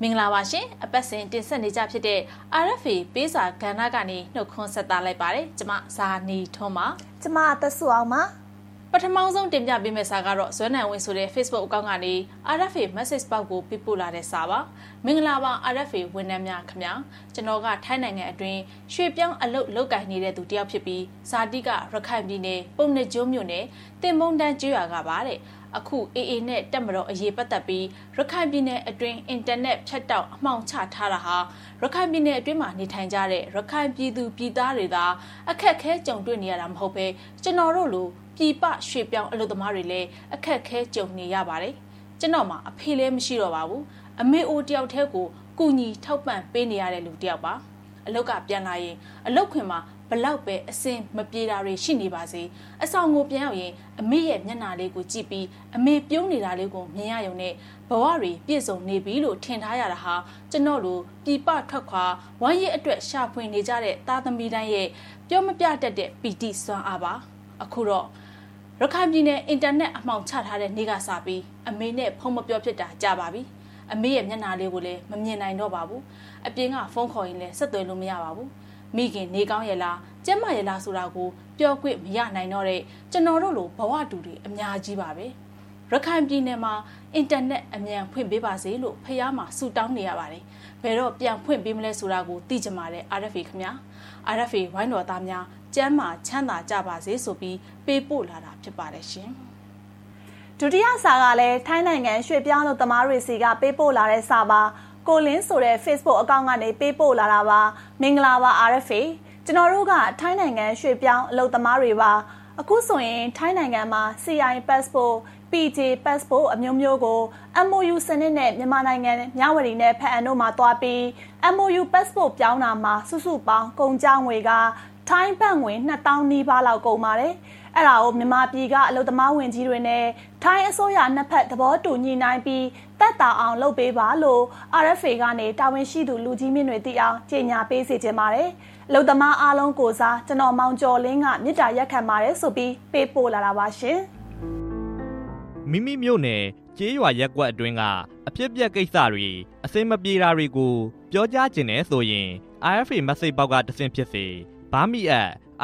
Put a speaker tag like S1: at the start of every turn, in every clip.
S1: မင်္ဂလာပါရှင်အပတ်စဉ်တင်ဆက်နေကြဖြစ်တဲ့ RFA ပေးစာကဏ္ဍကနေနှုတ်ခွန်းဆက်တာလိုက်ပါတယ်ကျမဇာနီထွန်းပါ
S2: ကျမသက်စုအောင်ပါ
S1: ပထမဆုံးတင်ပြပေးမယ့်စာကတော့ဇွဲနိုင်ဝင်းဆိုတဲ့ Facebook အကောင့်ကနေ RFA message ပေါက်ကိုပြပို့လာတဲ့စာပါမင်္ဂလာပါ RFA ဝန်ထမ်းများခင်ဗျာကျွန်တော်ကထိုင်းနိုင်ငံအတွင်းရွှေပြောင်းအလုပ်လုပ်ကိုင်နေတဲ့သူတယောက်ဖြစ်ပြီးဇာတိကရခိုင်ပြည်နယ်ပုံနှကျိုးမြို့နယ်တင်မုံတန်းကျွော်ကပါတဲ့အခု AA နဲ့တက်မတော်အရေးပတ်သက်ပြီးရခိုင်ပြည်နယ်အတွင်းအင်တာနက်ဖြတ်တောက်အမှောင်ချထားတာဟာရခိုင်ပြည်နယ်အတွင်းမှာနေထိုင်ကြတဲ့ရခိုင်ပြည်သူပြည်သားတွေသာအခက်ခဲကြုံတွေ့နေရတာမဟုတ်ပဲကျွန်တော်တို့လိုပြည်ပရွှေပြောင်းအလုပ်သမားတွေလည်းအခက်ခဲကြုံနေရပါတယ်ကျွန်တော်မှအဖေလည်းမရှိတော့ပါဘူးအမေအိုတယောက်တည်းကိုကူညီထောက်ပံ့ပေးနေရတဲ့လူတယောက်ပါအလုပ်ကပြန်လာရင်အလုပ်ခွင်မှာဘလောက်ပဲအစင်မပြေတာတွေရှိနေပါစေအဆောင်ကိုပြန်ရောက်ရင်အမေရဲ့မျက်နှာလေးကိုကြည့်ပြီးအမေပြုံးနေတာလေးကိုမြင်ရရုံနဲ့ဘဝတွေပြည့်စုံနေပြီလို့ထင်ထားရတာဟာကျွန်တော်တို့ပြည်ပထွက်ခွာဝမ်းရည်အတွက်ရှာဖွေနေကြတဲ့သားသမီးတိုင်းရဲ့ပြောမပြတတ်တဲ့ပီတိစွမ်းအားပါအခုတော့ရခိုင်ပြည်နယ်အင်တာနက်အမှောင်ချထားတဲ့နေ့ကစပြီးအမေနဲ့ဖုန်းမပြောဖြစ်တာကြာပါပြီအမေရဲ့မျက်နှာလေးကိုလည်းမမြင်နိုင်တော့ပါဘူးအပြင်ကဖုန်းခေါ်ရင်လည်းဆက်သွယ်လို့မရပါဘူးမိခင်နေကောင်းရဲ့လားကျမရဲ့လားဆိုတာကိုပြောခွင့်မရနိုင်တော့တဲ့ကျွန်တော်တို့လိုဘဝတူတွေအများကြီးပါပဲရခိုင်ပြည်နယ်မှာအင်တာနက်အမြန်ဖွင့်ပေးပါစေလို့ဖះမှာဆူတောင်းနေရပါတယ်ဘယ်တော့ပြန်ဖွင့်ပေးမလဲဆိုတာကိုသိကြမှာတဲ့ RFA ခင်ဗျာ RFA ဝိုင်းတော်သားများကျမ်းမာချမ်းသာကြပါစေဆိုပြီးပေးပို့လာတာဖြစ်ပါတယ်ရှင်
S2: ဒုတိယစာကလည်းထိုင်းနိုင်ငံရွှေပြောင်းလို့သမားတွေစီကပေးပို့လာတဲ့စာပါကိုလင်းဆိုတဲ့ Facebook အကောင့်ကနေပေးပို့လာတာပါမင်္ဂလာပါ RFA ကျွန်တော်တို့ကထိုင်းနိုင်ငံရွှေပြောင်းအလုပ်သမားတွေပါအခုဆိုရင်ထိုင်းနိုင်ငံမှာ CI passport PJ passport အမျိုးမျိုးကို MOU စနစ်နဲ့မြန်မာနိုင်ငံမြဝတီနဲ့ဖက်အန်တို့မှာတွားပြီး MOU passport ပြောင်းတာမှာစုစုပေါင်းကုန်ကျငွေကထိုင်းဘတ်ငွေ2000နီးပါးလောက်ကုန်ပါတယ်အဲ့ဒါကိုမြန်မာပြည်ကအလုပ်သမားဝင်ကြီးတွေနဲ့ထိုင်းအစိုးရနှစ်ဖက်သဘောတူညှိနှိုင်းပြီးတက်တာအောင်လုပ်ပေးပါလို့ RFA ကနေတာဝန်ရှိသူလူကြီးမြင့်တွေသိအောင်ကြေညာပေးစေချင်ပါတယ်အလုပ်သမားအားလုံးကိုစားကျွန်တော်မောင်ကျော်လင်းကမြစ်တာရက်ခံပါတယ်ဆိုပြီးပေးပို့လာတာပါရှင်
S3: မိမိမြို့နယ်ကျေးရွာရက်ကွက်အတွင်းကအဖြစ်ပြက်ကိစ္စတွေအစင်မပြေတာတွေကိုပြောကြားခြင်းနဲ့ဆိုရင် RFA message ပေါက်ကတဆင့်ဖြစ်စေဘာမီအပ်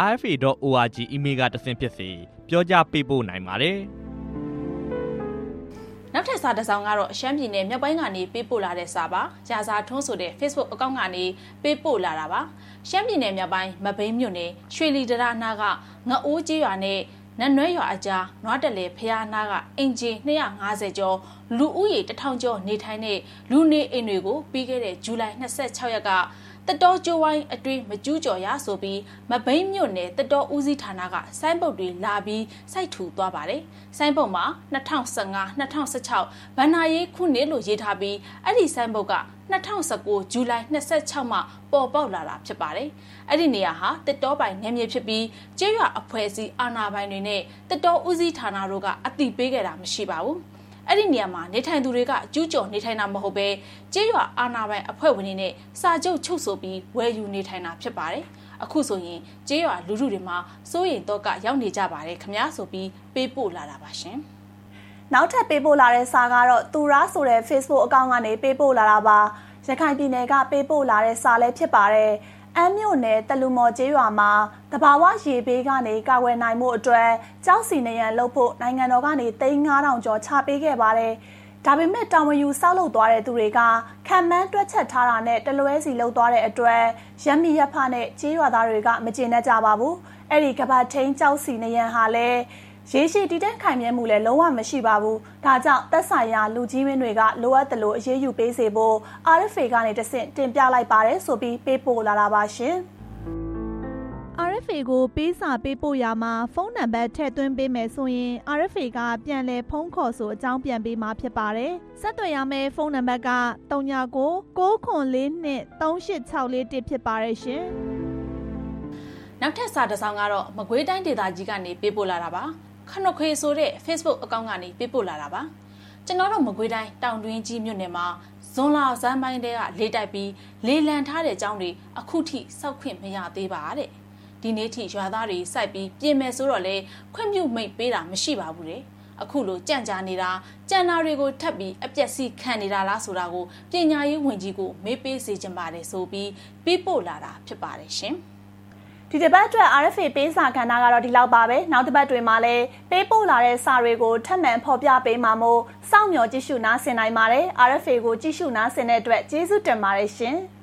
S3: rfa.org email ကတဆင့်ဖြစ်စေပြောကြားပေးပို့နိုင်ပါတယ်
S1: နောက်ထပ်စာတစ်စောင်ကတော့ရှမ်းပြည်နယ်မြောက်ပိုင်းကနေပေးပို့လာတဲ့စာပါရာဇာထွန်းဆိုတဲ့ Facebook အကောင့်ကနေပေးပို့လာတာပါရှမ်းပြည်နယ်မြောက်ပိုင်းမဘိန်းမြို့နယ်ရွှေလီတရနာကငအိုးကျေးရွာနဲ့နတ်နွဲရွာအကြားနွားတက်လေဖျားနာကအင်ဂျင်250ကျော်လူဦးရေ1000ကျော်နေထိုင်တဲ့လူနေအိမ်တွေကိုပြီးခဲ့တဲ့ဇူလိုင်26ရက်ကတတော်ကျိုးဝိုင်းအတွင်းမကျူးကျော်ရဆိုပြီးမဘိန်းမြို့နယ်တတော်ဦးစီးဌာနကဆိုင်းပုတ်တွေလာပြီးစိုက်ထူသွားပါတယ်။ဆိုင်းပုတ်မှာ2015-2016ဘဏ္ဍာရေးခုနှစ်လို့ရေးထားပြီးအဲ့ဒီဆိုင်းပုတ်က2019ဇူလိုင်26မှာပေါ်ပေါက်လာတာဖြစ်ပါတယ်။အဲ့ဒီနေရာဟာတတော်ပိုင်နယ်မြေဖြစ်ပြီးကျေးရွာအဖွဲ့အစည်းအာဏာပိုင်တွေနဲ့တတော်ဦးစီးဌာနတို့ကအတိပေးခဲ့တာမရှိပါဘူး။အဲ့ဒီနေရာမှာနေထိုင်သူတွေကကျူးကျော်နေထိုင်တာမဟုတ်ပဲကျေးရွာအာဏာပိုင်အဖွဲ့ဝင်တွေနဲ့စာချုပ်ချုပ်ဆိုပြီးဝယ်ယူနေထိုင်တာဖြစ်ပါတယ်။အခုဆိုရင်ကျေးရွာလူထုတွေမှာစိုးရိမ်တော့ကရောက်နေကြပါတယ်ခမည်းဆိုပြီးပေးပို့လာတာပါရှင်
S2: ။နောက်ထပ်ပေးပို့လာတဲ့စာကတော့သူရာဆိုတဲ့ Facebook အကောင့်ကနေပေးပို့လာတာပါ။ရခိုင်ပြည်နယ်ကပေးပို့လာတဲ့စာလည်းဖြစ်ပါတယ်။အမ်းမြို့နယ်တလူမော်ကျေးရွာမှာတဘာဝရေဘေးကနေကာကွယ်နိုင်မှုအတွက်ကြောက်စီနေရန်လုပ်ဖို့နိုင်ငံတော်ကနေ3,500ကျော်ချပေးခဲ့ပါတယ်။ဒါပေမဲ့တာဝန်ယူဆောက်လုပ်သွားတဲ့သူတွေကခံမှန်းတွက်ချက်ထားတာနဲ့တလွဲစီလုပ်သွားတဲ့အတွက်ရမီရဖနဲ့ကျေးရွာသားတွေကမကျေနပ်ကြပါဘူး။အဲ့ဒီကပတ်ထိန်ကြောက်စီနေရန်ဟာလည်းရေရှည်တည်တဲ့ခိုင်မြဲမှုလည်းလုံးဝမရှိပါဘူး။ဒါကြောင့်သက်ဆိုင်ရာလူကြီးမင်းတွေကလိုအပ်တယ်လို့အရေးယူပေးစေဖို့ RFA ကနေတဆင့်တင်ပြလိုက်ပါတယ်ဆိုပြီးပေးပို့လာတာပါရှင်။ RFA ကိုပေးစာပေးပို့ရမှာဖုန်းနံပါတ်ထည့်သွင်းပေးမယ်ဆိုရင် RFA ကပြန်လည်ဖုန်းခေါ်ဆိုအကြောင်းပြန်ပေးမှာဖြစ်ပါတယ်။ဆက်သွယ်ရမယ့်ဖုန်းနံပါတ်က3999423861ဖြစ်ပါတယ်ရှင်
S1: ။နောက်ထပ်စာတစ်စောင်ကတော့မကွေးတိုင်းဒေသကြီးကနေပေးပို့လာတာပါခဏခွေဆိုတဲ့ Facebook အကောင့်ကနေပေးပို့လာတာပါကျွန်တော်တို့မကွေးတိုင်းတောင်တွင်းကြီးမြို့နယ်မှာဇွန်လဇန်းပိုင်းတဲကလေးတိုက်ပြီးလေလံထားတဲ့ကျောင်းတွေအခုထိစောက်ခွင့်မရသေးပါတဲ့ဒီနေ့ထိရွာသားတွေစိုက်ပြီးပြင်မယ်ဆိုတော့လေခွင့်ပြုမိတ်ပေးတာမရှိပါဘူးတဲ့အခုလိုကြံ့ကြာနေတာကြံနာတွေကိုထပ်ပြီးအပြက်စီးခံနေတာလားဆိုတာကိုပညာရေးဝန်ကြီးကိုမေးပေးစေချင်ပါတယ်ဆိုပြီးပေးပို့လာတာဖြစ်ပါတယ်ရှင်
S2: ဒီတစ်ပတ်အတွက် RFA ပေးစာကဏ္ဍကတော့ဒီလောက်ပါပဲနောက်တစ်ပတ်တွင်မှလည်းပေးပို့လာတဲ့စာတွေကိုထပ်မံဖော်ပြပေးမှာမို့စောင့်မျှော်ကြည့်ရှုနားဆင်နိုင်ပါတယ် RFA ကိုကြည့်ရှုနားဆင်တဲ့အတွက်ကျေးဇူးတင်ပါတယ်ရှင်